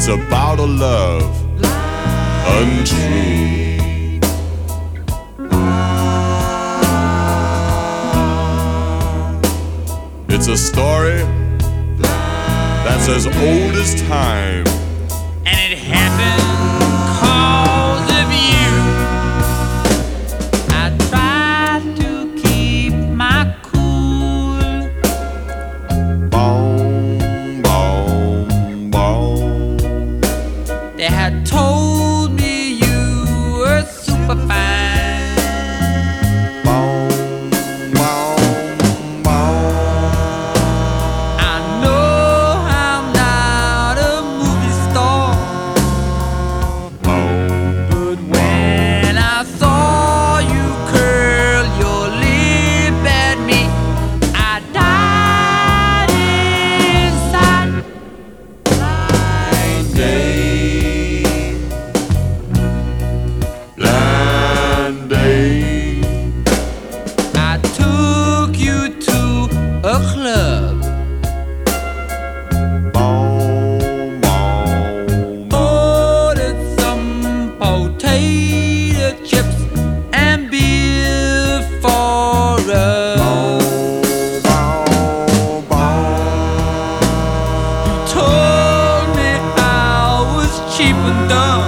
It's about a love untrue. It's a story that's as old as time, and it happened 'cause of you. I tried to keep my cool. Boom, boom, boom. They had told me you were super fine. A club. Ordered some potato chips and beer for us. You told me I was cheap and dumb.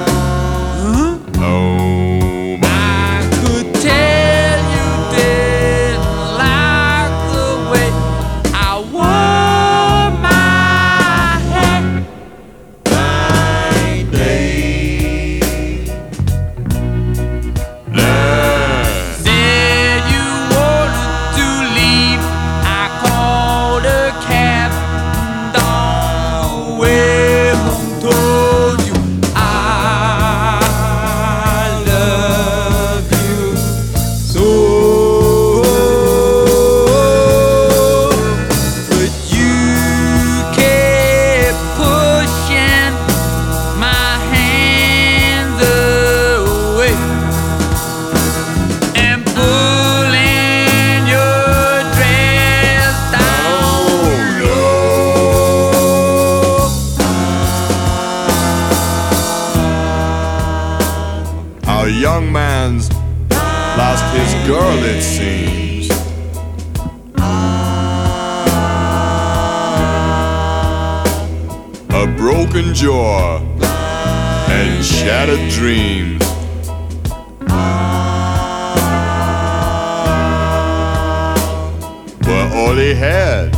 I could tell you didn't like the way I wore my hat. Blind date. Said you wanted to leave. I called a cab and on the way home told you I love you so. But you kept pushing my hands away and pulling your dress down low. Our young man's lost his girl, it seems. A broken jaw and shattered dreams. Were all he had.